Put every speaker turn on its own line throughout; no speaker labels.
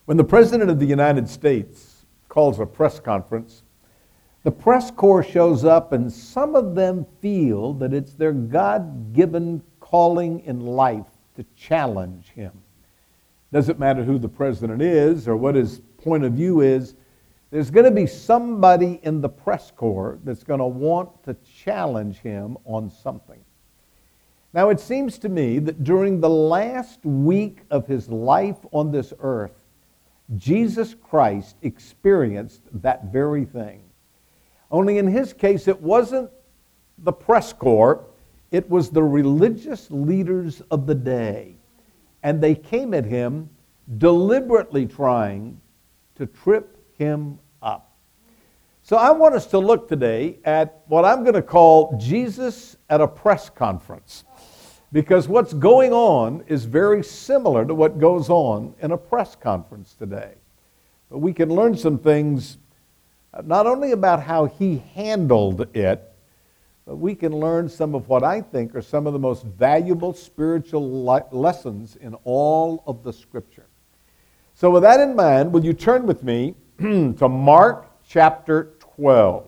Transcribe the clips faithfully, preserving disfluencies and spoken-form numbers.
When the President of the United States calls a press conference, the press corps shows up, and some of them feel that it's their God-given calling in life to challenge him. Doesn't matter who the president is or what his point of view is, there's going to be somebody in the press corps that's going to want to challenge him on something. Now, it seems to me that during the last week of his life on this earth, Jesus Christ experienced that very thing. Only in his case, it wasn't the press corps, it was the religious leaders of the day. And they came at him deliberately trying to trip him up. So I want us to look today at what I'm going to call Jesus at a press conference. Because what's going on is very similar to what goes on in a press conference today. But we can learn some things not only about how he handled it, but we can learn some of what I think are some of the most valuable spiritual le- lessons in all of the Scripture. So with that in mind, will you turn with me to Mark chapter twelve.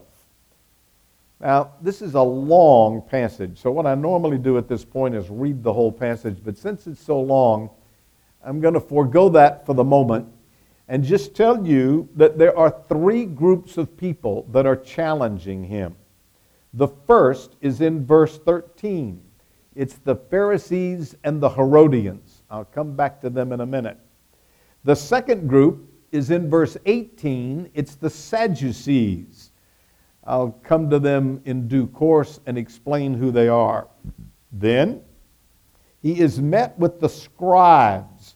Now, this is a long passage, so what I normally do at this point is read the whole passage, but since it's so long, I'm going to forego that for the moment and just tell you that there are three groups of people that are challenging him. The first is in verse thirteen. It's the Pharisees and the Herodians. I'll come back to them in a minute. The second group is in verse eighteen. It's the Sadducees. I'll come to them in due course and explain who they are. Then he is met with the scribes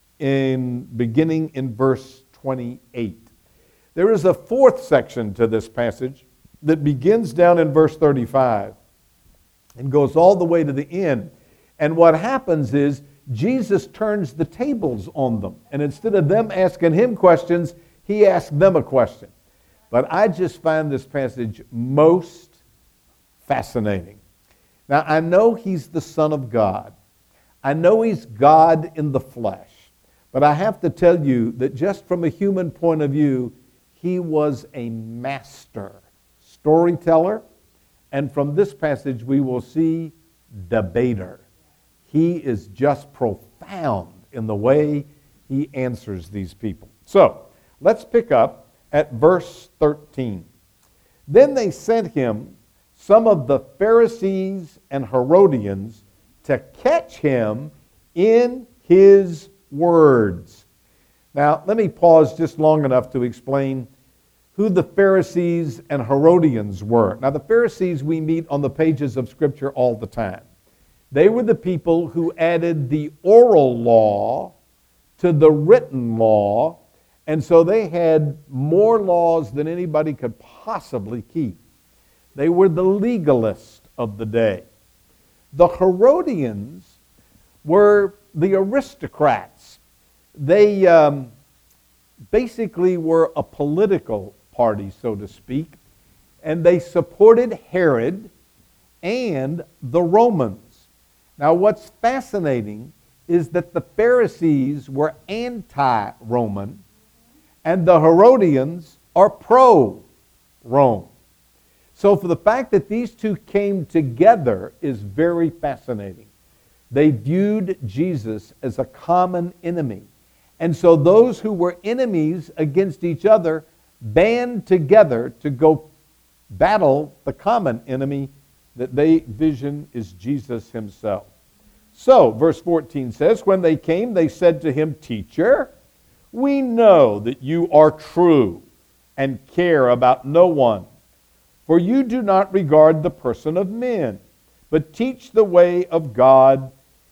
in beginning in verse twenty-eight. There is a fourth section to this passage that begins down in verse thirty-five and goes all the way to the end. And what happens is Jesus turns the tables on them. And instead of them asking him questions, he asks them a question. But I just find this passage most fascinating. Now, I know he's the Son of God. I know he's God in the flesh. But I have to tell you that just from a human point of view, he was a master storyteller. And from this passage, we will see debater. He is just profound in the way he answers these people. So, let's pick up at verse thirteen. Then they sent him some of the Pharisees and Herodians to catch him in his words. Now, let me pause just long enough to explain who the Pharisees and Herodians were. Now, the Pharisees we meet on the pages of Scripture all the time. They were the people who added the oral law to the written law. And so they had more laws than anybody could possibly keep. They were the legalists of the day. The Herodians were the aristocrats. They um, basically were a political party, so to speak, and they supported Herod and the Romans. Now, what's fascinating is that the Pharisees were anti-Roman, and the Herodians are pro-Rome. So for the fact that these two came together is very fascinating. They viewed Jesus as a common enemy. And so those who were enemies against each other band together to go battle the common enemy that they vision is Jesus himself. So, verse fourteen says, when they came, they said to him, "Teacher, we know that you are true and care about no one, for you do not regard the person of men, but teach the way of God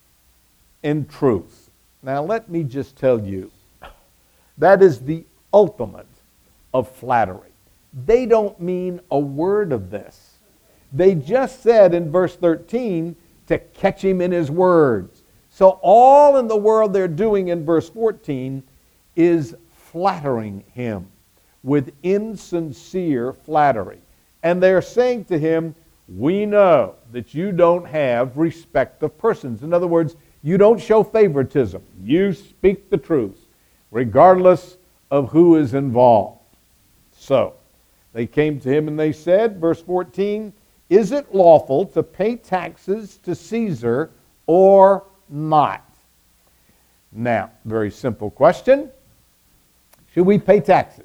in truth." Now let me just tell you, that is the ultimate of flattery. They don't mean a word of this. They just said in verse thirteen to catch him in his words. So all in the world they're doing in verse fourteen is flattering him with insincere flattery. And they're saying to him, we know that you don't have respect of persons. In other words, you don't show favoritism. You speak the truth. regardless of who is involved. So, they came to him and they said, verse fourteen, is it lawful to pay taxes to Caesar or not? Now, very simple question. Should we pay taxes?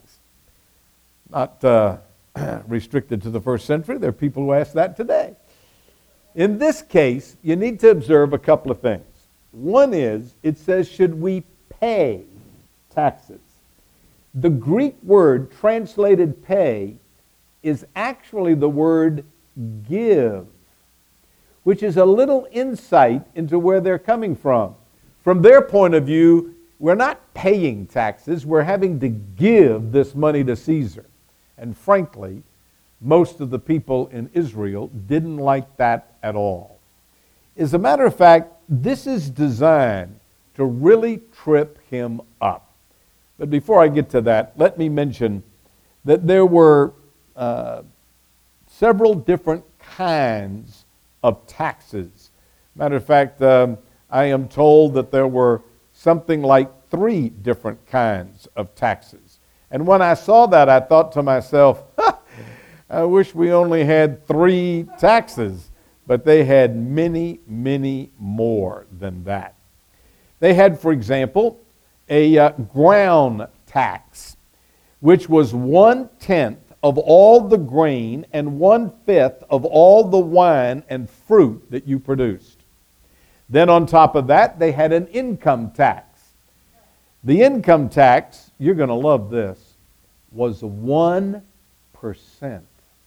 Not uh, restricted to the first century. There are people who ask that today. In this case, you need to observe a couple of things. One is, it says, should we pay taxes? The Greek word translated pay is actually the word give, which is a little insight into where they're coming from. From their point of view, we're not paying taxes, we're having to give this money to Caesar. And frankly, most of the people in Israel didn't like that at all. As a matter of fact, this is designed to really trip him up. But before I get to that, let me mention that there were uh, several different kinds of taxes. Matter of fact, um, I am told that there were something like three different kinds of taxes. And when I saw that, I thought to myself, I wish we only had three taxes. But they had many, many more than that. They had, for example, a uh, ground tax, which was one-tenth of all the grain and one-fifth of all the wine and fruit that you produced. Then on top of that, they had an income tax. The income tax, you're going to love this, was one percent.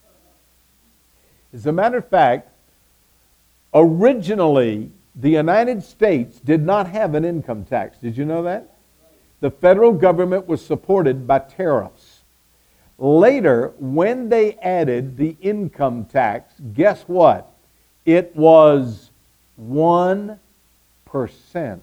As a matter of fact, originally, the United States did not have an income tax. Did you know that? The federal government was supported by tariffs. Later, when they added the income tax, guess what? It was one percent.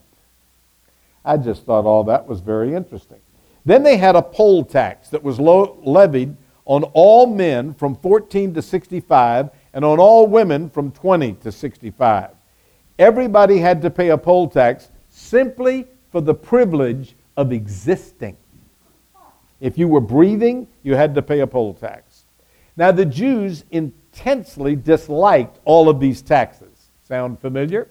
I just thought all that was very interesting. Then they had a poll tax that was lo- levied on all men from fourteen to sixty-five and on all women from twenty to sixty-five. Everybody had to pay a poll tax simply for the privilege of existing. If you were breathing, you had to pay a poll tax. Now, the Jews intensely disliked all of these taxes. Sound familiar?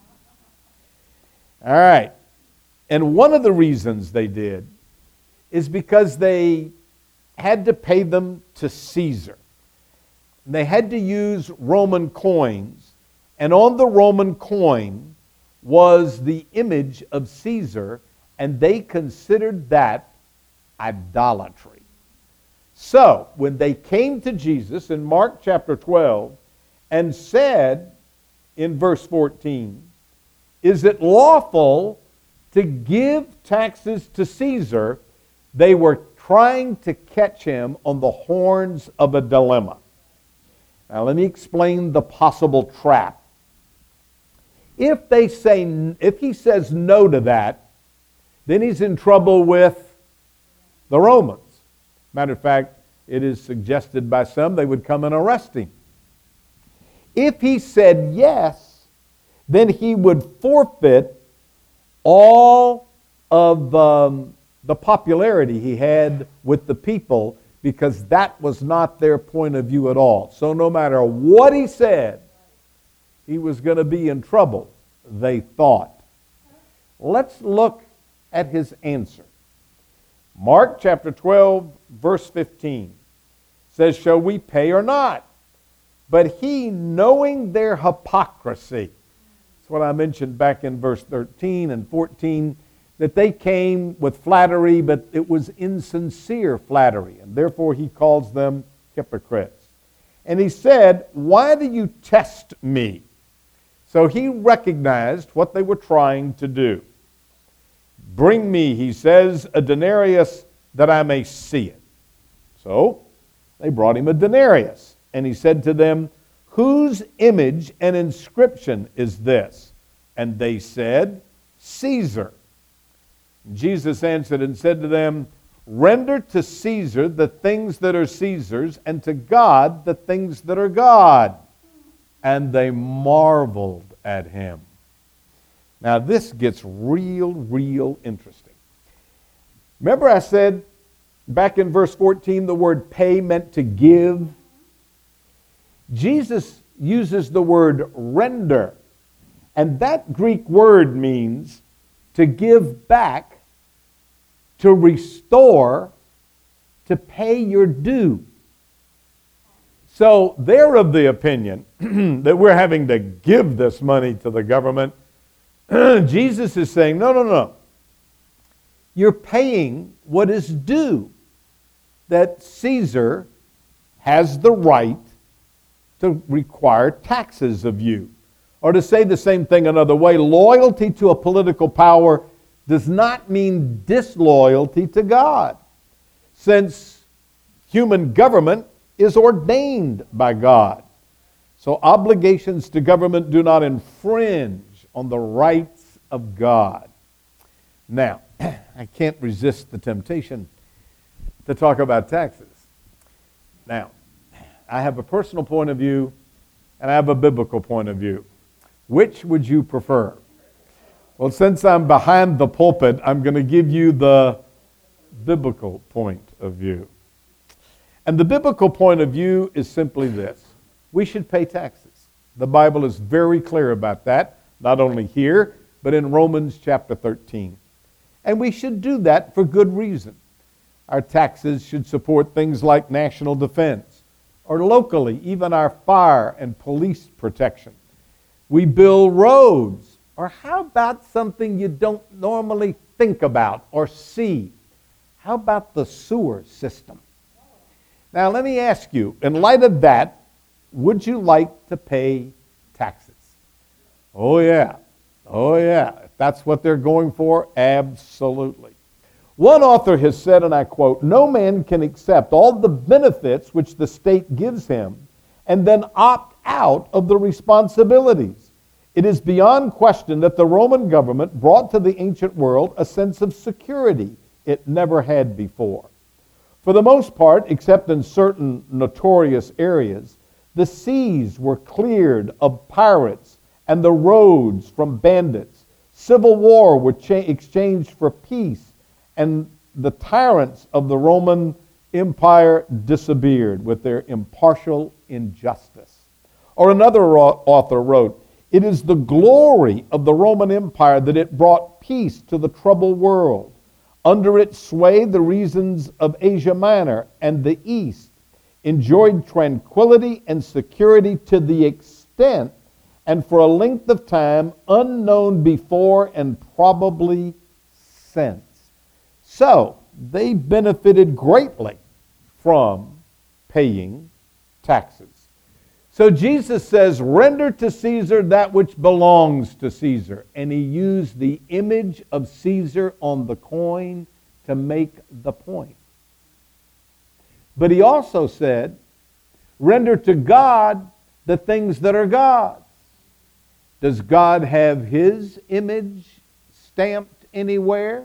All right. And one of the reasons they did is because they had to pay them to Caesar. They had to use Roman coins, and on the Roman coin was the image of Caesar, and they considered that idolatry. So, when they came to Jesus in Mark chapter twelve and said in verse fourteen, is it lawful to give taxes to Caesar? They were trying to catch him on the horns of a dilemma. Now, let me explain the possible trap. If they say, if he says no to that, then he's in trouble with the Romans. Matter of fact, it is suggested by some they would come and arrest him. If he said yes, then he would forfeit all of um, the popularity he had with the people, because that was not their point of view at all. So no matter what he said, he was going to be in trouble, they thought. Let's look at his answer. Mark chapter twelve, verse fifteen says, shall we pay or not? But he, knowing their hypocrisy, that's what I mentioned back in verse thirteen and fourteen, that they came with flattery, but it was insincere flattery, and therefore he calls them hypocrites. And he said, why do you test me? So he recognized what they were trying to do. Bring me, he says, a denarius that I may see it. So they brought him a denarius, and he said to them, whose image and inscription is this? And they said, Caesar. Jesus answered and said to them, render to Caesar the things that are Caesar's, and to God the things that are God. And they marveled at him. Now this gets real, real interesting. Remember I said back in verse fourteen the word pay meant to give? Jesus uses the word render. And that Greek word means to give back, to restore, to pay your due. So they're of the opinion that we're having to give this money to the government. Jesus is saying, no, no, no. You're paying what is due. That Caesar has the right to require taxes of you. Or to say the same thing another way, loyalty to a political power does not mean disloyalty to God, since human government is ordained by God. So obligations to government do not infringe on the rights of God. Now, I can't resist the temptation to talk about taxes. Now, I have a personal point of view and I have a biblical point of view. Which would you prefer? Well, since I'm behind the pulpit, I'm going to give you the biblical point of view. And the biblical point of view is simply this. We should pay taxes. The Bible is very clear about that, not only here, but in Romans chapter thirteen. And we should do that for good reason. Our taxes should support things like national defense, or locally, even our fire and police protection. We build roads, or how about something you don't normally think about or see? How about the sewer system? Now let me ask you, in light of that, would you like to pay taxes? Oh yeah, oh yeah. If that's what they're going for, absolutely. One author has said, and I quote, "No man can accept all the benefits which the state gives him and then opt out of the responsibilities. It is beyond question that the Roman government brought to the ancient world a sense of security it never had before. For the most part, except in certain notorious areas, the seas were cleared of pirates and the roads from bandits. Civil war was cha- exchanged for peace, and the tyrants of the Roman Empire disappeared with their impartial injustice." Or another author wrote, "It is the glory of the Roman Empire that it brought peace to the troubled world. Under its sway, the regions of Asia Minor and the East enjoyed tranquility and security to the extent and for a length of time unknown before and probably since." So, they benefited greatly from paying taxes. So Jesus says, render to Caesar that which belongs to Caesar. And he used the image of Caesar on the coin to make the point. But he also said, render to God the things that are God's. Does God have his image stamped anywhere?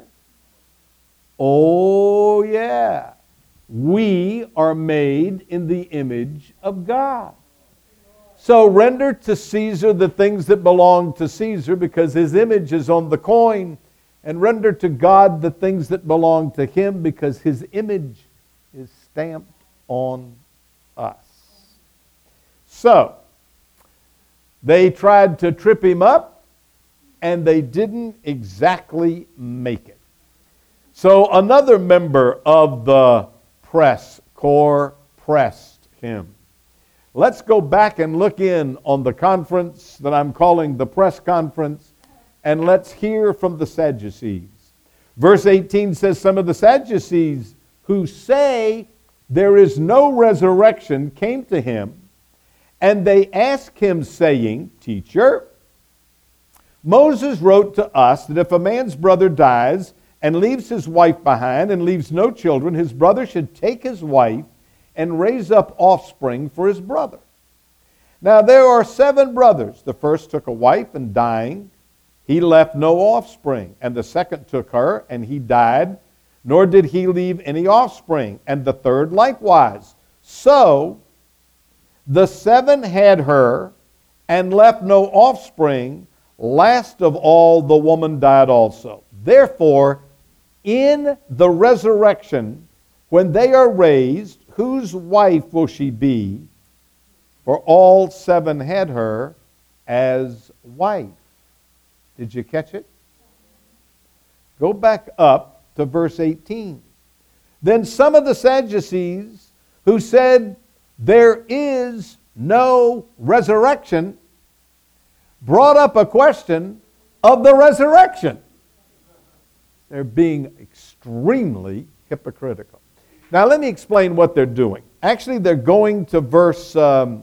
Oh, yeah. We are made in the image of God. So render to Caesar the things that belong to Caesar because his image is on the coin, and render to God the things that belong to him because his image is stamped on us. So, they tried to trip him up, and they didn't exactly make it. So another member of the press corps pressed him. Let's go back and look in on the conference that I'm calling the press conference, and let's hear from the Sadducees. Verse eighteen says, some of the Sadducees who say there is no resurrection came to him, and they asked him, saying, Teacher, Moses wrote to us that if a man's brother dies and leaves his wife behind and leaves no children, his brother should take his wife and raise up offspring for his brother. Now there are seven brothers. The first took a wife, and dying, he left no offspring. And the second took her, and he died, nor did he leave any offspring. And the third likewise. So the seven had her, and left no offspring. Last of all, the woman died also. Therefore, in the resurrection, when they are raised, whose wife will she be? For all seven had her as wife. Did you catch it? Go back up to verse eighteen. Then some of the Sadducees who said there is no resurrection brought up a question of the resurrection. They're being extremely hypocritical. Now let me explain what they're doing. Actually, they're going to verse, um,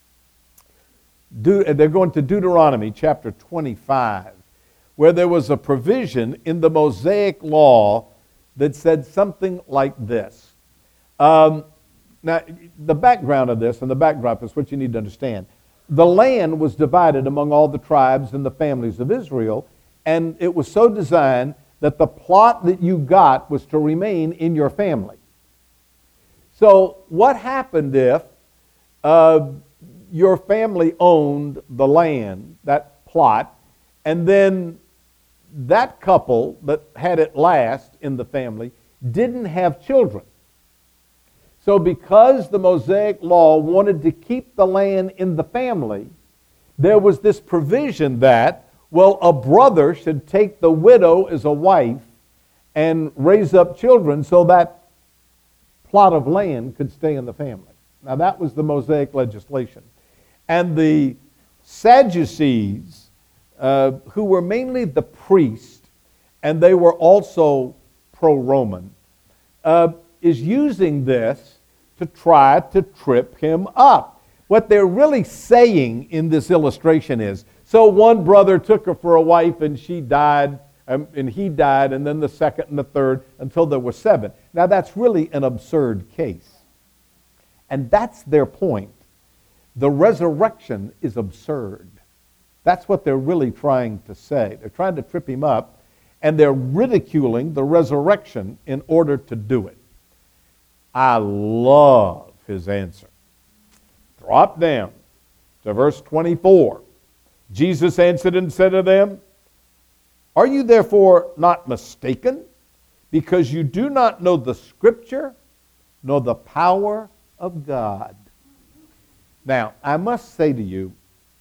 De- they're going to Deuteronomy chapter twenty-five, where there was a provision in the Mosaic law that said something like this. Um, now, the background of this, and the backdrop is what you need to understand. The land was divided among all the tribes and the families of Israel, and it was so designed that the plot that you got was to remain in your family. So what happened if uh, your family owned the land, that plot, and then that couple that had it last in the family didn't have children? So because the Mosaic law wanted to keep the land in the family, there was this provision that, well, a brother should take the widow as a wife and raise up children so that plot of land could stay in the family. Now that was the Mosaic legislation. And the Sadducees, uh, who were mainly the priests, and they were also pro-Roman, uh, is using this to try to trip him up. What they're really saying in this illustration is, so one brother took her for a wife and she died, um, and he died, and then the second and the third, until there were seven. Now that's really an absurd case. And that's their point. The resurrection is absurd. That's what they're really trying to say. They're trying to trip him up, and they're ridiculing the resurrection in order to do it. I love his answer. Drop down to verse twenty-four. Jesus answered and said to them, "Are you therefore not mistaken, because you do not know the Scripture, nor the power of God?" Now, I must say to you,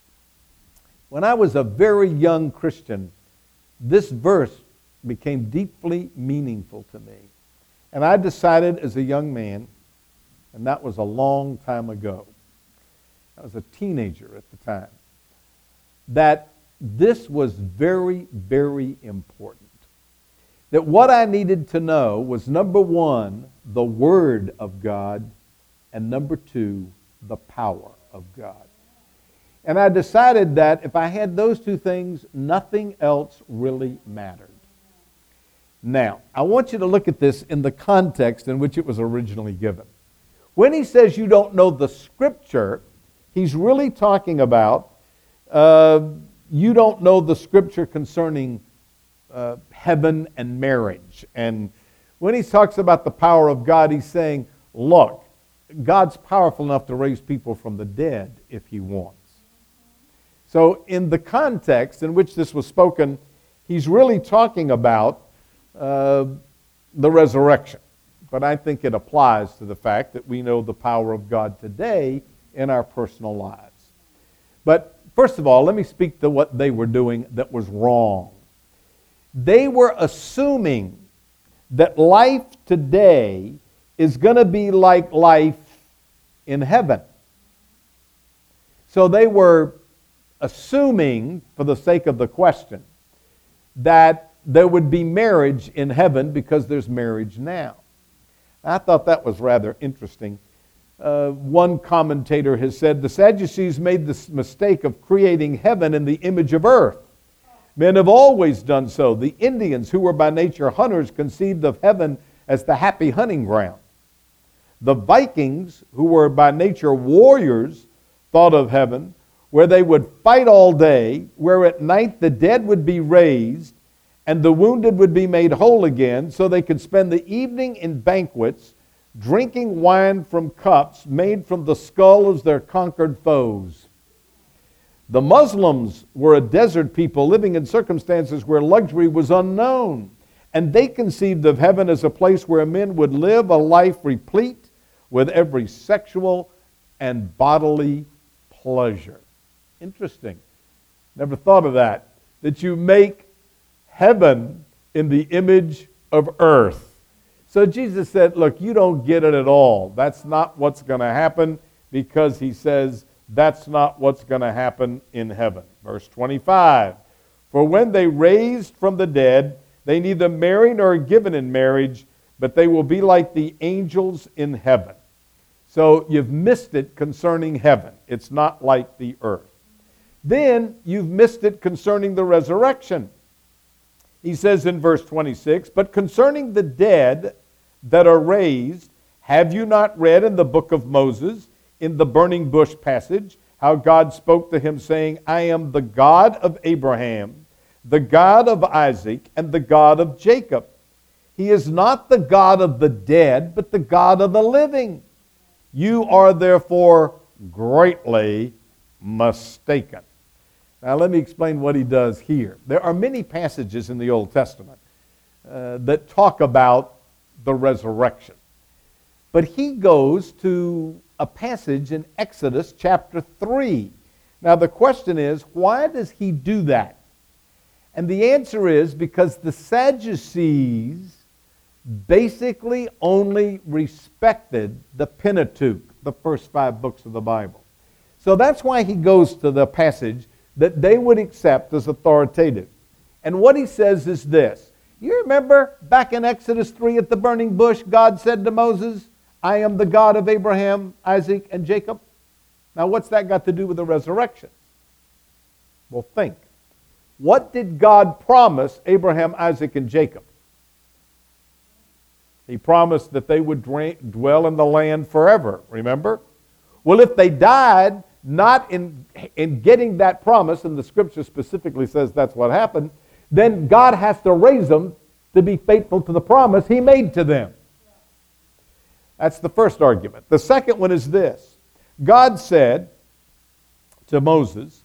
when I was a very young Christian, this verse became deeply meaningful to me. And I decided as a young man, and that was a long time ago, I was a teenager at the time, that this was very, very important. That what I needed to know was, number one, the Word of God, and number two, the power of God. And I decided that if I had those two things, nothing else really mattered. Now, I want you to look at this in the context in which it was originally given. When he says you don't know the Scripture, he's really talking about uh, you don't know the Scripture concerning uh, heaven and marriage. And when he talks about the power of God, he's saying, look, God's powerful enough to raise people from the dead if he wants. So in the context in which this was spoken, he's really talking about uh, the resurrection. But I think it applies to the fact that we know the power of God today in our personal lives. But first of all, let me speak to what they were doing that was wrong. They were assuming that life today is going to be like life in heaven. So they were assuming, for the sake of the question, that there would be marriage in heaven because there's marriage now. I thought that was rather interesting. Uh, one commentator has said, the Sadducees made this mistake of creating heaven in the image of earth. Men have always done so. The Indians, who were by nature hunters, conceived of heaven as the happy hunting ground. The Vikings, who were by nature warriors, thought of heaven where they would fight all day, where at night the dead would be raised and the wounded would be made whole again, so they could spend the evening in banquets, drinking wine from cups made from the skull of their conquered foes. The Muslims were a desert people living in circumstances where luxury was unknown, And they conceived of heaven as a place where men would live a life replete with every sexual and bodily pleasure. Interesting. Never thought of that. That you make heaven in the image of earth. So Jesus said, look, you don't get it at all. That's not what's going to happen, because he says that's not what's going to happen in heaven. Verse twenty-five, for when they raised from the dead, they neither marry nor are given in marriage, but they will be like the angels in heaven. So you've missed it concerning heaven. It's not like the earth. Then you've missed it concerning the resurrection. He says in verse twenty-six, but concerning the dead that are raised, have you not read in the book of Moses, in the burning bush passage, how God spoke to him saying, I am the God of Abraham, the God of Isaac, and the God of Jacob. He is not the God of the dead, but the God of the living. You are therefore greatly mistaken. Now let me explain what he does here. There are many passages in the Old Testament uh, that talk about the resurrection. But he goes to a passage in Exodus chapter three. Now the question is, why does he do that? And the answer is because the Sadducees basically only respected the Pentateuch, the first five books of the Bible. So that's why he goes to the passage that they would accept as authoritative. And what he says is this. You remember back in Exodus three at the burning bush, God said to Moses, I am the God of Abraham, Isaac, and Jacob. Now what's that got to do with the resurrection? Well, think. What did God promise Abraham, Isaac, and Jacob? He promised that they would dwell in the land forever, remember? Well, if they died not in, in getting that promise, and the scripture specifically says that's what happened, then God has to raise them to be faithful to the promise he made to them. That's the first argument. The second one is this. God said to Moses,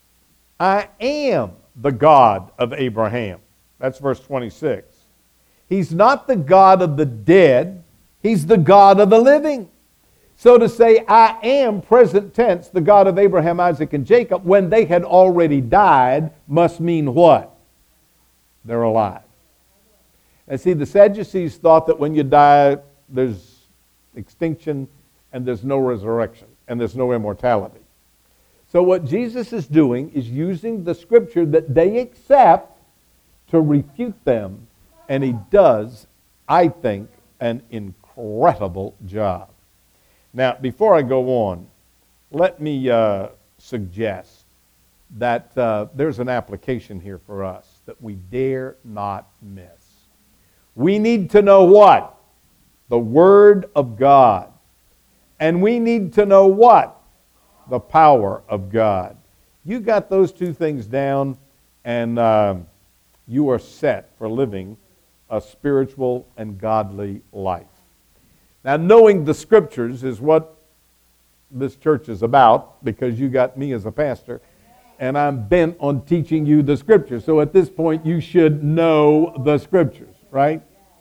I am the God of Abraham. That's verse twenty-six. He's not the God of the dead. He's the God of the living. So to say, I am, present tense, the God of Abraham, Isaac, and Jacob, when they had already died, must mean what? They're alive. And see, the Sadducees thought that when you die, there's extinction and there's no resurrection and there's no immortality. So what Jesus is doing is using the scripture that they accept to refute them, and he does, I think, an incredible job. Now, before I go on, let me uh, suggest that uh, there's an application here for us that we dare not miss. We need to know what? The Word of God. And we need to know what? The power of God. You got those two things down, and uh, you are set for living a spiritual and godly life. Now, knowing the Scriptures is what this church is about, because you got me as a pastor, and I'm bent on teaching you the Scriptures. So at this point, you should know the Scriptures, right?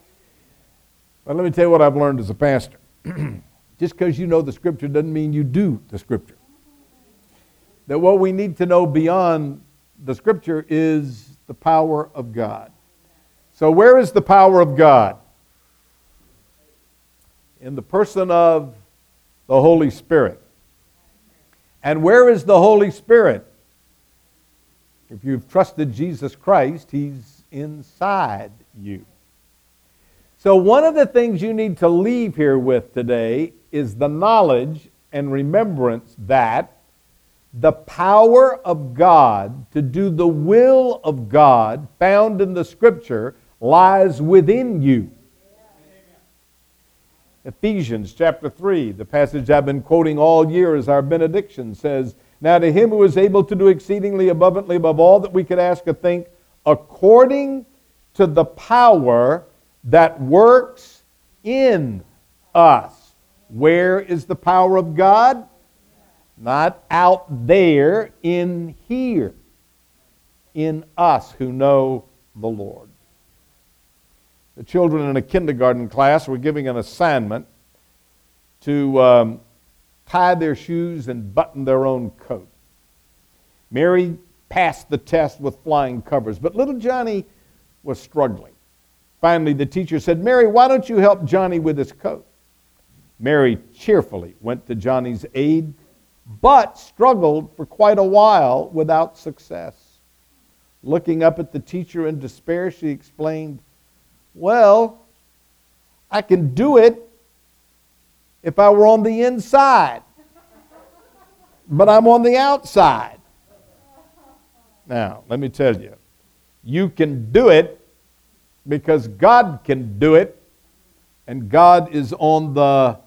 But let me tell you what I've learned as a pastor. Just because you know the Scripture doesn't mean you do the Scripture. That what we need to know beyond the Scripture is the power of God. So where is the power of God? In the person of the Holy Spirit. And where is the Holy Spirit? If you've trusted Jesus Christ, He's inside you. So one of the things you need to leave here with today is the knowledge and remembrance that the power of God to do the will of God found in the Scripture lies within you. Ephesians chapter three, the passage I've been quoting all year as our benediction, says, Now to Him who is able to do exceedingly abundantly above all that we could ask or think, according to the power that works in us. Where is the power of God? Not out there, in here. In us who know the Lord. The children in a kindergarten class were giving an assignment to um, tie their shoes and button their own coat. Mary passed the test with flying colors, but little Johnny was struggling. Finally, the teacher said, "Mary, why don't you help Johnny with his coat?" Mary cheerfully went to Johnny's aid, but struggled for quite a while without success. Looking up at the teacher in despair, she explained, "Well, I can do it if I were on the inside, but I'm on the outside." Now, let me tell you, you can do it because God can do it, and God is on the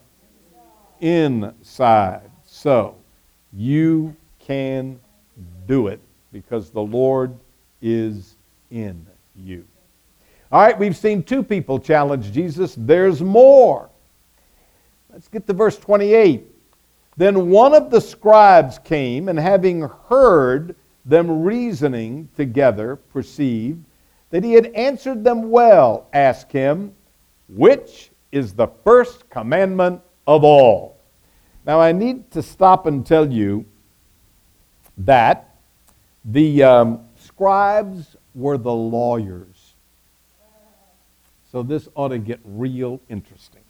inside. So, you can do it because the Lord is in you. All right, we've seen two people challenge Jesus. There's more. Let's get to verse twenty-eight. Then one of the scribes came, and having heard them reasoning together, perceived that he had answered them well, asked him, "Which is the first commandment of all?" Now, I need to stop and tell you that the um, scribes were the lawyers. So this ought to get real interesting.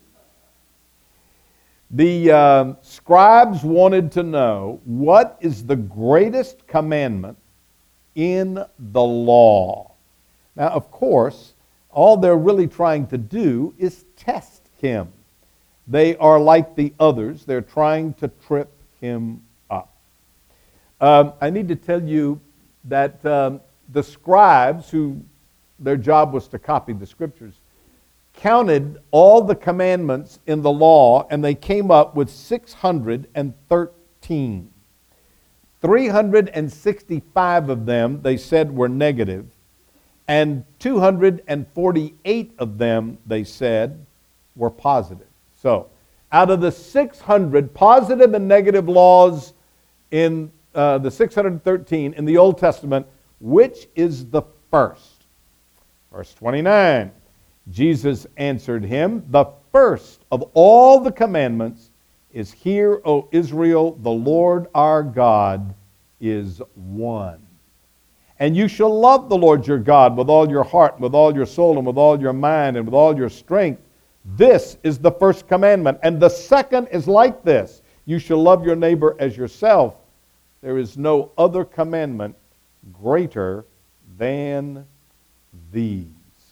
The um, scribes wanted to know, what is the greatest commandment in the law? Now, of course, all they're really trying to do is test him. They are like the others. They're trying to trip him up. Um, I need to tell you that um, the scribes, who their job was to copy the scriptures, counted all the commandments in the law, and they came up with six hundred thirteen. three hundred sixty-five of them, they said, were negative, and two hundred forty-eight of them, they said, were positive. So, out of the six hundred positive and negative laws in uh, the six hundred thirteen in the Old Testament, which is the first? Verse twenty-nine, Jesus answered him, "The first of all the commandments is, Hear, O Israel, the Lord our God is one. And you shall love the Lord your God with all your heart, and with all your soul, and with all your mind, and with all your strength. This is the first commandment. And the second is like this. You shall love your neighbor as yourself. There is no other commandment greater than these."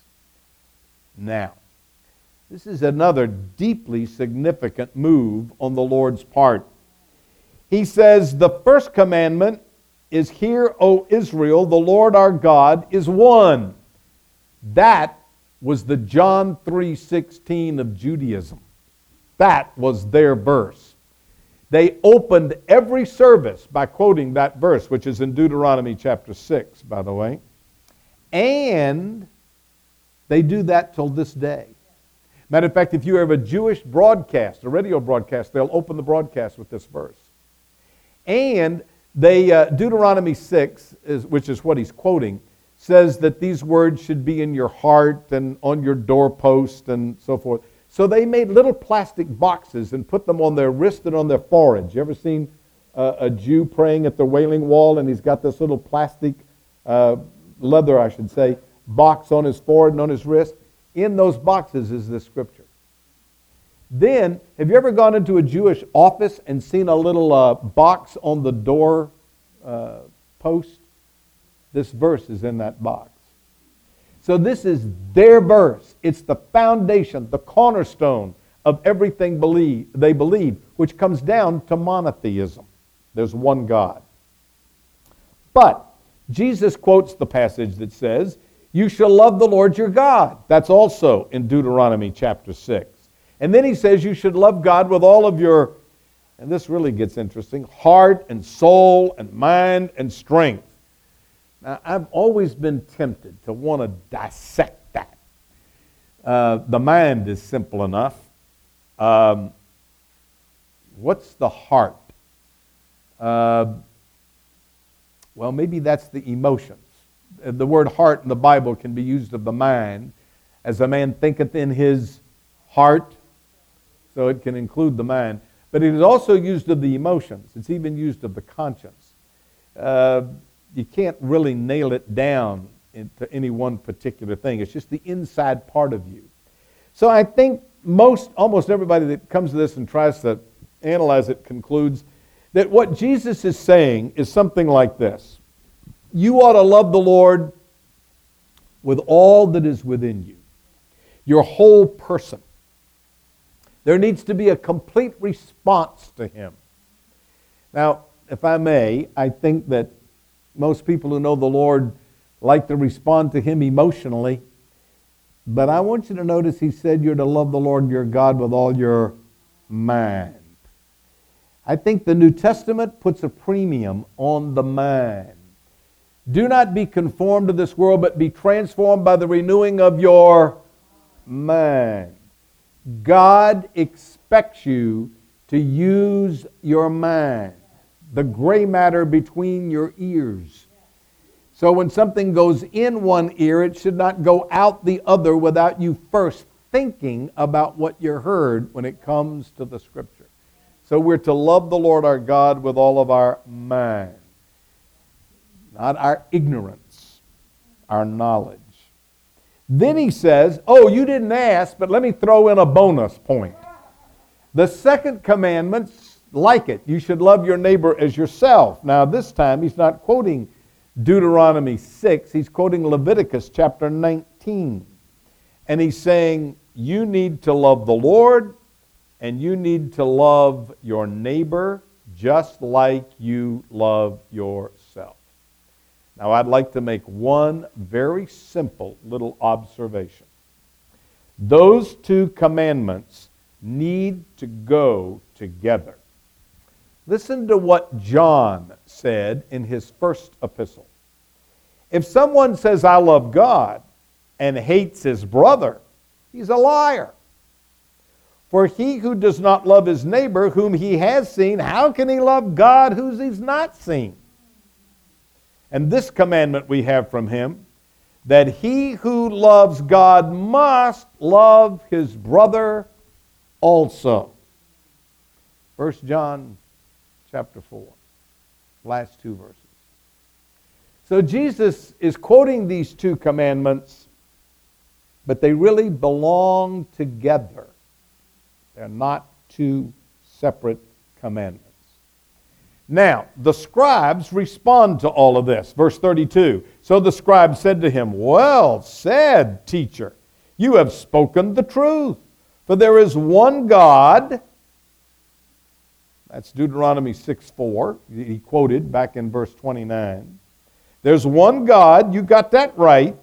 Now, this is another deeply significant move on the Lord's part. He says, the first commandment is, "Hear, O Israel, the Lord our God is one." That was the John three sixteen of Judaism. That was their verse. They opened every service by quoting that verse, which is in Deuteronomy chapter six, by the way. And they do that till this day. Matter of fact, if you have a Jewish broadcast, a radio broadcast, they'll open the broadcast with this verse. And they uh, Deuteronomy six, is, which is what he's quoting, says that these words should be in your heart and on your doorpost and so forth. So they made little plastic boxes and put them on their wrist and on their foreheads. You ever seen uh, a Jew praying at the Wailing Wall, and he's got this little plastic, uh, leather I should say, box on his forehead and on his wrist? In those boxes is this scripture. Then, have you ever gone into a Jewish office and seen a little uh, box on the door uh, post? This verse is in that box. So this is their verse. It's the foundation, the cornerstone of everything believe, they believe, which comes down to monotheism. There's one God. But Jesus quotes the passage that says, "You shall love the Lord your God." That's also in Deuteronomy chapter six. And then he says you should love God with all of your, and this really gets interesting, heart and soul and mind and strength. Now, I've always been tempted to want to dissect that. Uh, the mind is simple enough. Um, what's the heart? Uh, well, maybe that's the emotions. The word heart in the Bible can be used of the mind as a man thinketh in his heart, so it can include the mind. But it is also used of the emotions. It's even used of the conscience. Uh, you can't really nail it down into any one particular thing. It's just the inside part of you. So I think most, almost everybody that comes to this and tries to analyze it concludes that what Jesus is saying is something like this. You ought to love the Lord with all that is within you, your whole person. There needs to be a complete response to Him. Now, if I may, I think that most people who know the Lord like to respond to Him emotionally, but I want you to notice He said you're to love the Lord your God with all your mind. I think the New Testament puts a premium on the mind. Do not be conformed to this world, but be transformed by the renewing of your mind. God expects you to use your mind, the gray matter between your ears. So when something goes in one ear, it should not go out the other without you first thinking about what you heard when it comes to the Scripture. So we're to love the Lord our God with all of our mind. Not our ignorance, our knowledge. Then he says, oh, you didn't ask, but let me throw in a bonus point. The second commandment's like it. You should love your neighbor as yourself. Now this time he's not quoting Deuteronomy six. He's quoting Leviticus chapter nineteen. And he's saying, you need to love the Lord and you need to love your neighbor just like you love yourself. Now, I'd like to make one very simple little observation. Those two commandments need to go together. Listen to what John said in his first epistle. If someone says, I love God, and hates his brother, he's a liar. For he who does not love his neighbor whom he has seen, how can he love God whom he's not seen? And this commandment we have from him, that he who loves God must love his brother also. First John chapter four, last two verses. So Jesus is quoting these two commandments, but they really belong together. They're not two separate commandments. Now, the scribes respond to all of this. Verse thirty-two. So the scribe said to him, well said, teacher, you have spoken the truth. For there is one God. That's Deuteronomy six four. He quoted back in verse twenty-nine. There's one God. You got that right.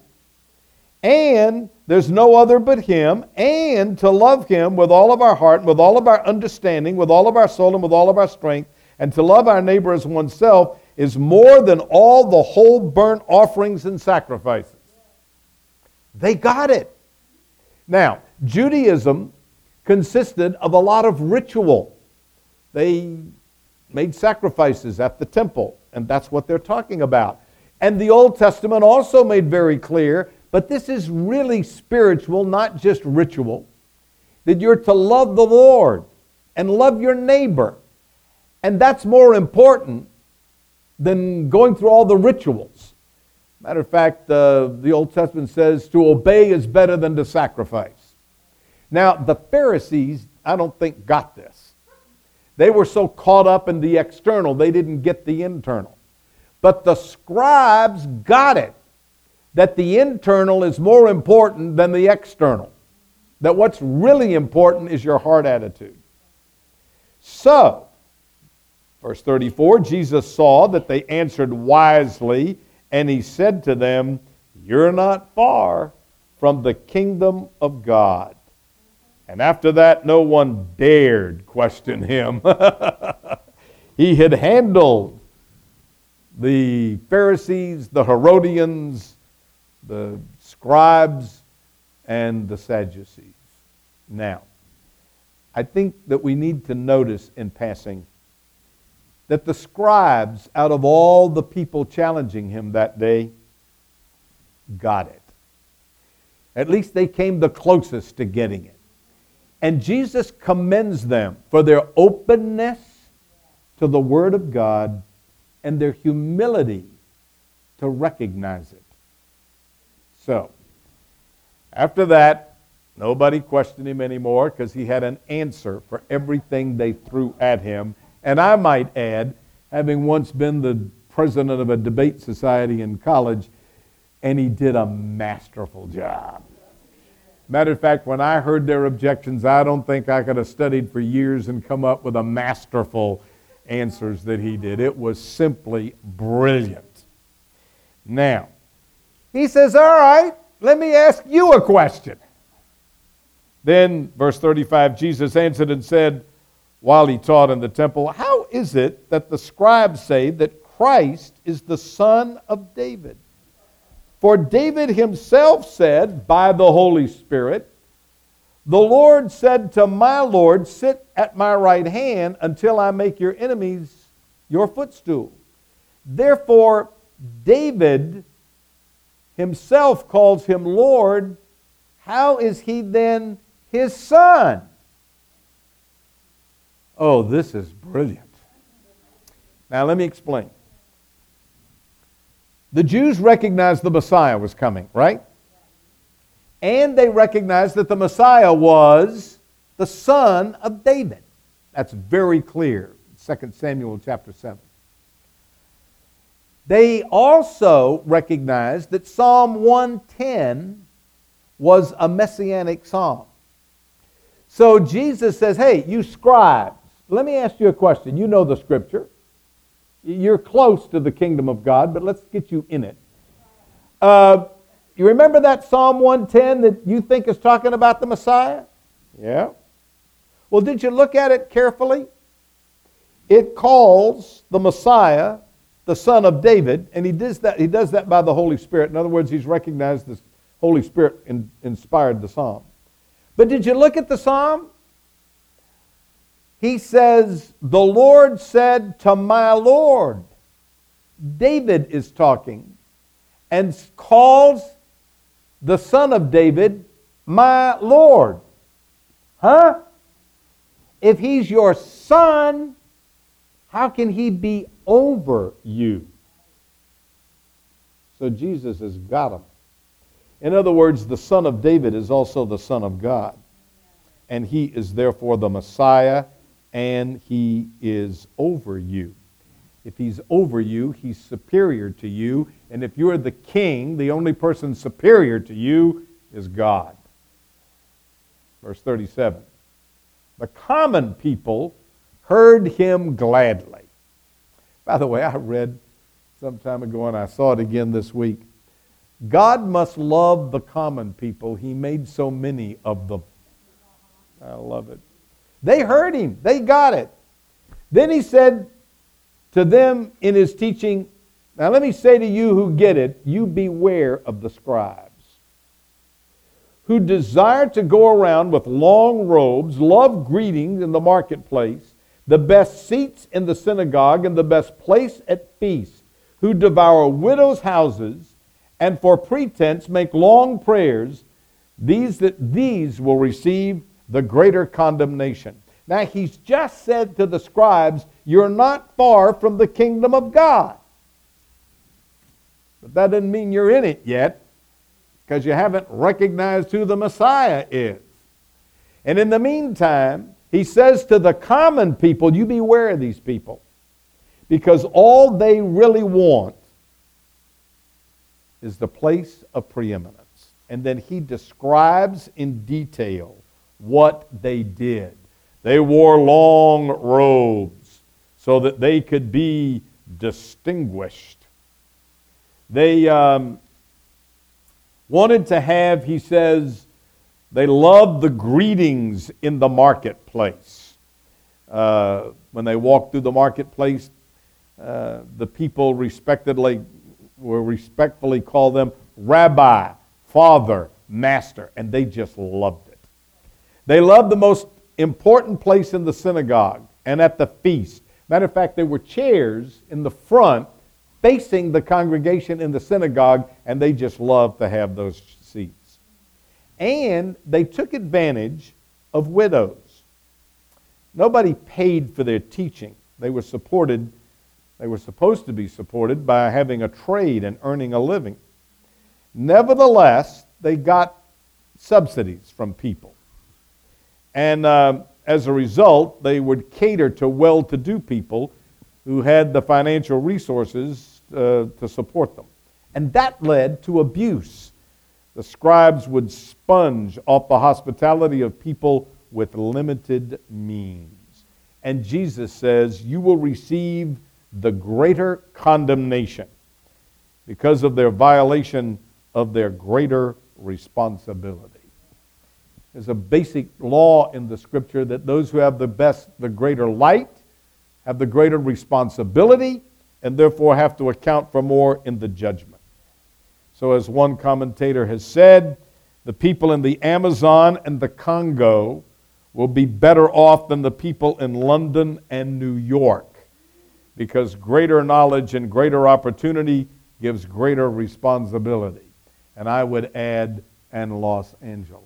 And there's no other but Him. And to love Him with all of our heart, and with all of our understanding, with all of our soul, and with all of our strength, and to love our neighbor as oneself is more than all the whole burnt offerings and sacrifices. They got it. Now, Judaism consisted of a lot of ritual. They made sacrifices at the temple, and that's what they're talking about. And the Old Testament also made very clear, but this is really spiritual, not just ritual, that you're to love the Lord and love your neighbor. And that's more important than going through all the rituals. Matter of fact, uh, the Old Testament says to obey is better than to sacrifice. Now, the Pharisees, I don't think, got this. They were so caught up in the external, they didn't get the internal. But the scribes got it, that the internal is more important than the external. That what's really important is your heart attitude. So, verse thirty-four, Jesus saw that they answered wisely, and He said to them, you're not far from the kingdom of God. And after that, no one dared question Him. He had handled the Pharisees, the Herodians, the scribes, and the Sadducees. Now, I think that we need to notice in passing that the scribes, out of all the people challenging Him that day, got it. At least they came the closest to getting it. And Jesus commends them for their openness to the Word of God and their humility to recognize it. So, after that, nobody questioned him anymore because he had an answer for everything they threw at him. And I might add, having once been the president of a debate society in college, and he did a masterful job. Matter of fact, when I heard their objections, I don't think I could have studied for years and come up with a masterful answers that he did. It was simply brilliant. Now, he says, all right, let me ask you a question. Then, verse thirty-five, Jesus answered and said, while he taught in the temple, how is it that the scribes say that Christ is the son of David? For David himself said by the Holy Spirit, the Lord said to my Lord, sit at my right hand until I make your enemies your footstool. Therefore, David himself calls him Lord. How is he then his son? Oh, this is brilliant. Now, let me explain. The Jews recognized the Messiah was coming, right? And they recognized that the Messiah was the son of David. That's very clear, Second Samuel chapter seven. They also recognized that Psalm one ten was a messianic psalm. So Jesus says, hey, you scribes, let me ask you a question. You know the Scripture. You're close to the kingdom of God, but let's get you in it. Uh, you remember that Psalm one ten that you think is talking about the Messiah? Yeah. Well, did you look at it carefully? It calls the Messiah the son of David, and he does that, he does that by the Holy Spirit. In other words, he's recognized the Holy Spirit in, inspired the psalm. But did you look at the psalm? He says, the Lord said to my Lord. David is talking and calls the son of David my Lord. Huh? If he's your son, how can he be over you? So Jesus has got him. In other words, the son of David is also the son of God. And he is therefore the Messiah, and he is over you. If he's over you, he's superior to you. And if you're the king, the only person superior to you is God. Verse thirty-seven. The common people heard him gladly. By the way, I read some time ago, and I saw it again this week. God must love the common people. He made so many of them. I love it. They heard him. They got it. Then he said to them in his teaching, now let me say to you who get it, you beware of the scribes, who desire to go around with long robes, love greetings in the marketplace, the best seats in the synagogue, and the best place at feasts, who devour widows' houses, and for pretense make long prayers. These that these will receive the greater condemnation. Now he's just said to the scribes, you're not far from the kingdom of God. But that doesn't mean you're in it yet, because you haven't recognized who the Messiah is. And in the meantime, he says to the common people, you beware of these people, because all they really want is the place of preeminence. And then he describes in detail what they did. They wore long robes so that they could be distinguished. They um, wanted to have, he says, they loved the greetings in the marketplace. Uh, when they walked through the marketplace, uh, the people respectedly were respectfully called them Rabbi, Father, Master, and they just loved it. They loved the most important place in the synagogue and at the feast. Matter of fact, there were chairs in the front facing the congregation in the synagogue, and they just loved to have those seats. And they took advantage of widows. Nobody paid for their teaching. They were supported, they were supposed to be supported by having a trade and earning a living. Nevertheless, they got subsidies from people. And uh, as a result, they would cater to well-to-do people who had the financial resources uh, to support them. And that led to abuse. The scribes would sponge off the hospitality of people with limited means. And Jesus says, you will receive the greater condemnation because of their violation of their greater responsibility. There's a basic law in the Scripture that those who have the best, the greater light, have the greater responsibility, and therefore have to account for more in the judgment. So as one commentator has said, the people in the Amazon and the Congo will be better off than the people in London and New York, because greater knowledge and greater opportunity gives greater responsibility. And I would add, and Los Angeles.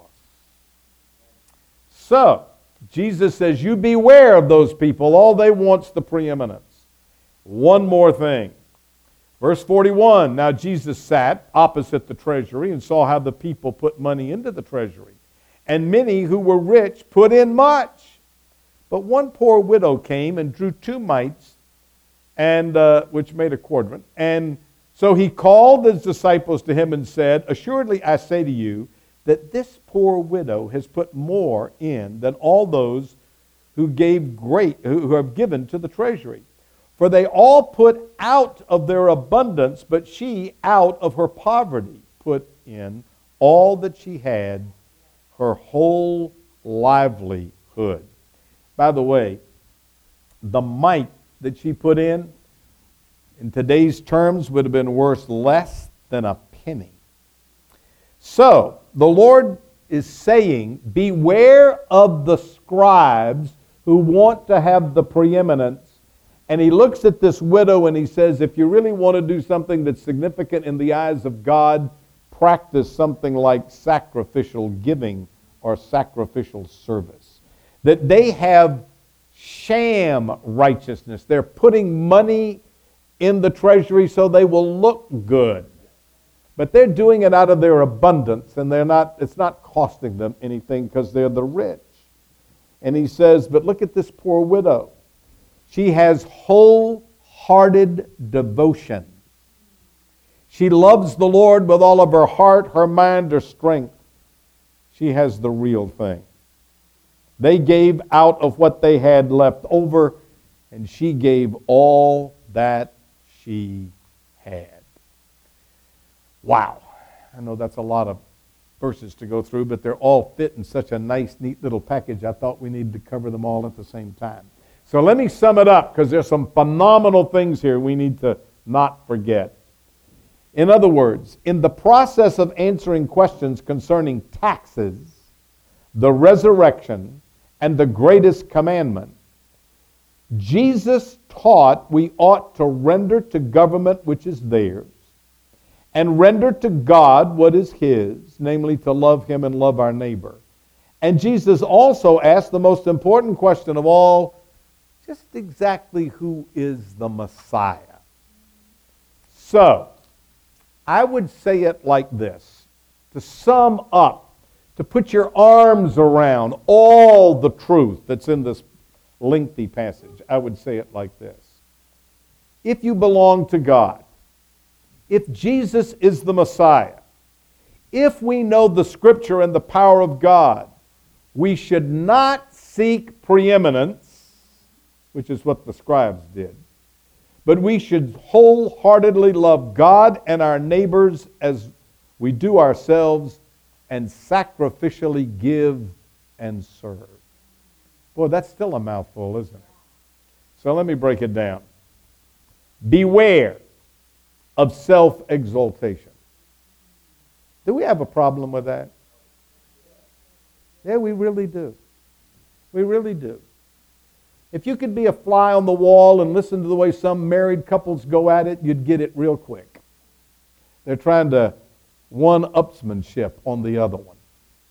So, Jesus says, you beware of those people. All they want's the preeminence. One more thing. Verse forty-one, now Jesus sat opposite the treasury and saw how the people put money into the treasury. And many who were rich put in much. But one poor widow came and drew two mites, and uh, which made a quadrant. And so he called his disciples to him and said, assuredly I say to you, that this poor widow has put more in than all those who gave great, who have given to the treasury. For they all put out of their abundance, but she out of her poverty put in all that she had, her whole livelihood. By the way, the mite that she put in, in today's terms, would have been worth less than a penny. So, the Lord is saying, beware of the scribes who want to have the preeminence. And he looks at this widow and he says, if you really want to do something that's significant in the eyes of God, practice something like sacrificial giving or sacrificial service. That they have sham righteousness. They're putting money in the treasury so they will look good. But they're doing it out of their abundance, and they're not, it's not costing them anything because they're the rich. And he says, but look at this poor widow. She has wholehearted devotion. She loves the Lord with all of her heart, her mind, her strength. She has the real thing. They gave out of what they had left over, and she gave all that she had. Wow. I know that's a lot of verses to go through, but they're all fit in such a nice, neat little package. I thought we needed to cover them all at the same time. So let me sum it up, because there's some phenomenal things here we need to not forget. In other words, in the process of answering questions concerning taxes, the resurrection, and the greatest commandment, Jesus taught we ought to render to government which is theirs, and render to God what is His, namely to love Him and love our neighbor. And Jesus also asked the most important question of all, just exactly who is the Messiah? So, I would say it like this, to sum up, to put your arms around all the truth that's in this lengthy passage, I would say it like this. If you belong to God, if Jesus is the Messiah, if we know the Scripture and the power of God, we should not seek preeminence, which is what the scribes did, but we should wholeheartedly love God and our neighbors as we do ourselves, and sacrificially give and serve. Boy, that's still a mouthful, isn't it? So let me break it down. Beware of self-exaltation. Do we have a problem with that? Yeah, we really do. We really do. If you could be a fly on the wall and listen to the way some married couples go at it, you'd get it real quick. They're trying to one-upsmanship on the other one.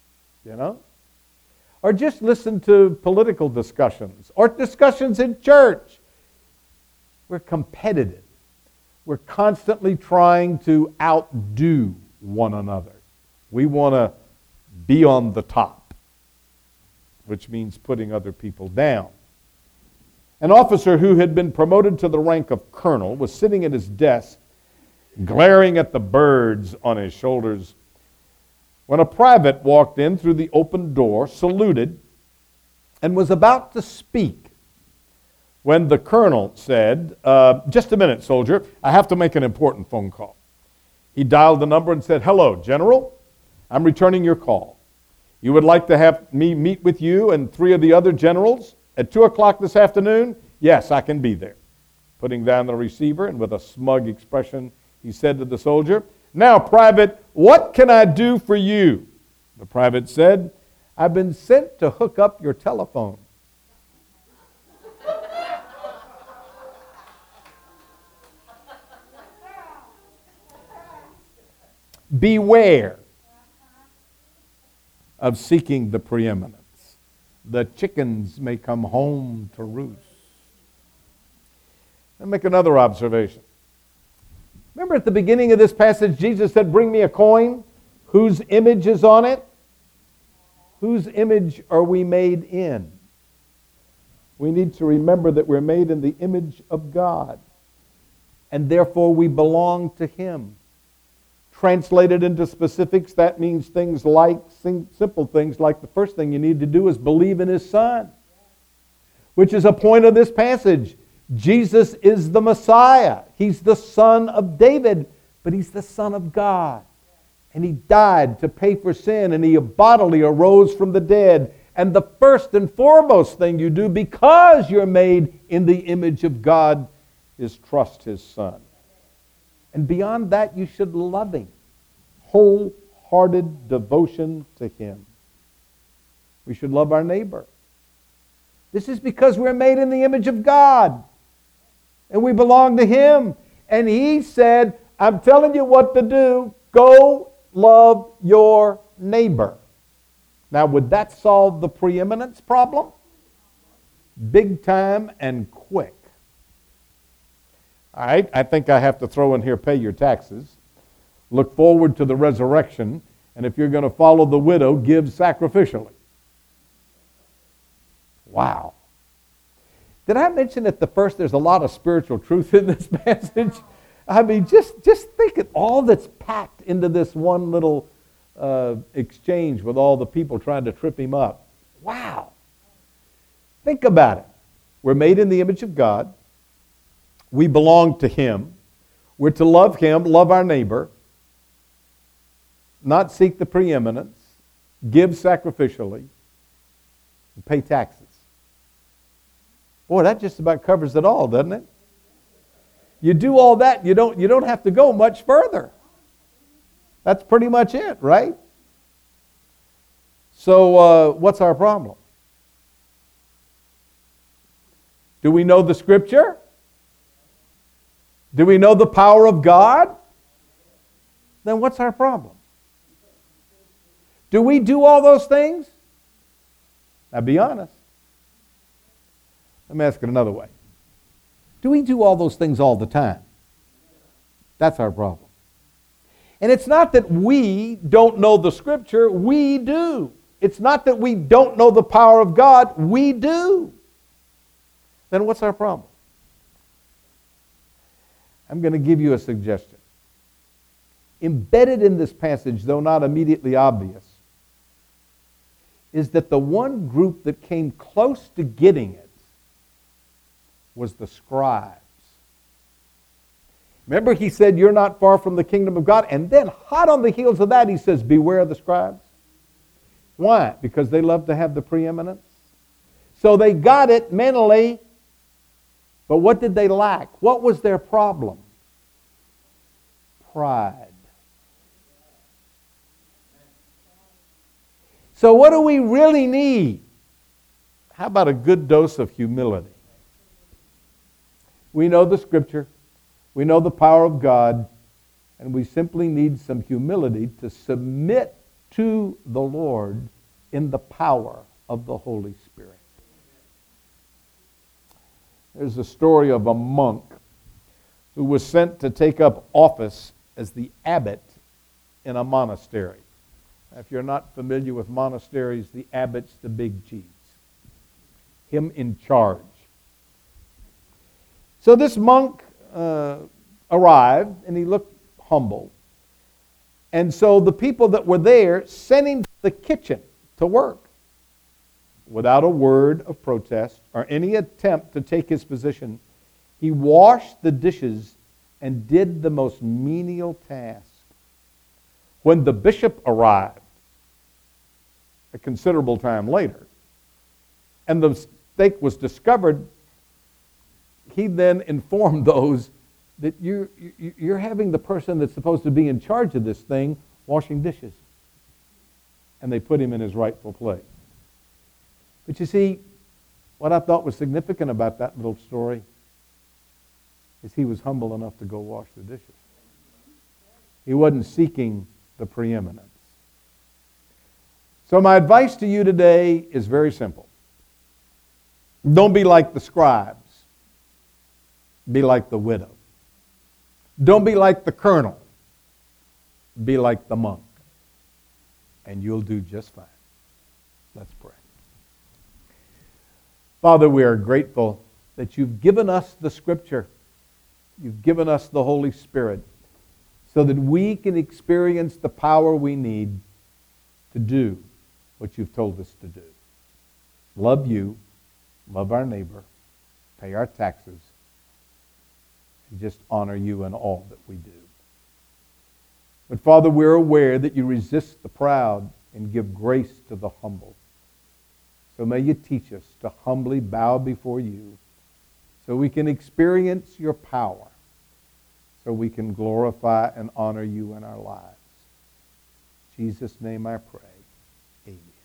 you know? Or just listen to political discussions or discussions in church. We're competitive. We're constantly trying to outdo one another. We want to be on the top, which means putting other people down. An officer who had been promoted to the rank of colonel was sitting at his desk, glaring at the birds on his shoulders, when a private walked in through the open door, saluted, and was about to speak when the colonel said, uh, just a minute, soldier, I have to make an important phone call. He dialed the number and said, hello, General, I'm returning your call. You would like to have me meet with you and three of the other generals at two o'clock this afternoon? Yes, I can be there. Putting down the receiver and with a smug expression, he said to the soldier, now, Private, what can I do for you? The private said, I've been sent to hook up your telephone. Beware of seeking the preeminence. The chickens may come home to roost. Let me make another observation. Remember at the beginning of this passage, Jesus said, bring me a coin. Whose image is on it? Whose image are we made in? We need to remember that we're made in the image of God, and therefore we belong to Him. Translated into specifics, that means things like, simple things like the first thing you need to do is believe in His Son, which is a point of this passage. Jesus is the Messiah. He's the Son of David, but He's the Son of God. And He died to pay for sin, and He bodily arose from the dead. And the first and foremost thing you do, because you're made in the image of God, is trust His Son. And beyond that, you should love Him. Wholehearted devotion to Him. We should love our neighbor. This is because we're made in the image of God. And we belong to Him. And He said, I'm telling you what to do. Go love your neighbor. Now, would that solve the preeminence problem? Big time and quick. All right, I think I have to throw in here, pay your taxes. Look forward to the resurrection. And if you're going to follow the widow, give sacrificially. Wow. Did I mention at the first there's a lot of spiritual truth in this passage? I mean, just, just think of all that's packed into this one little uh, exchange with all the people trying to trip Him up. Wow. Think about it. We're made in the image of God. We belong to Him. We're to love Him, love our neighbor, not seek the preeminence, give sacrificially, and pay taxes. Boy, that just about covers it all, doesn't it? You do all that, you don't, you don't have to go much further. That's pretty much it, right? So uh, what's our problem? Do we know the Scripture? Do we know the power of God? Then what's our problem? Do we do all those things? Now be honest. Let me ask it another way. Do we do all those things all the time? That's our problem. And it's not that we don't know the Scripture, we do. It's not that we don't know the power of God, we do. Then what's our problem? I'm going to give you a suggestion. Embedded in this passage, though not immediately obvious, is that the one group that came close to getting it was the scribes. Remember, He said, you're not far from the kingdom of God. And then, hot on the heels of that, He says, beware of the scribes. Why? Because they love to have the preeminence. So they got it mentally. But what did they lack? What was their problem? Pride. So what do we really need? How about a good dose of humility? We know the Scripture. We know the power of God. And we simply need some humility to submit to the Lord in the power of the Holy Spirit. There's a story of a monk who was sent to take up office as the abbot in a monastery. If you're not familiar with monasteries, the abbot's the big cheese. Him in charge. So this monk uh, arrived, and he looked humble. And so the people that were there sent him to the kitchen to work without a word of protest or any attempt to take his position. He washed the dishes and did the most menial task. When the bishop arrived, a considerable time later, and the mistake was discovered, he then informed those that you're, you're having the person that's supposed to be in charge of this thing washing dishes. And they put him in his rightful place. But you see, what I thought was significant about that little story is he was humble enough to go wash the dishes. He wasn't seeking the preeminence. So my advice to you today is very simple. Don't be like the scribes. Be like the widow. Don't be like the colonel. Be like the monk. And you'll do just fine. Let's pray. Father, we are grateful that you've given us the Scripture. You've given us the Holy Spirit so that we can experience the power we need to do what you've told us to do. Love you, love our neighbor, pay our taxes, and just honor you in all that we do. But Father, we're aware that you resist the proud and give grace to the humble. So may you teach us to humbly bow before you so we can experience your power, so we can glorify and honor you in our lives. In Jesus' name I pray. Amen.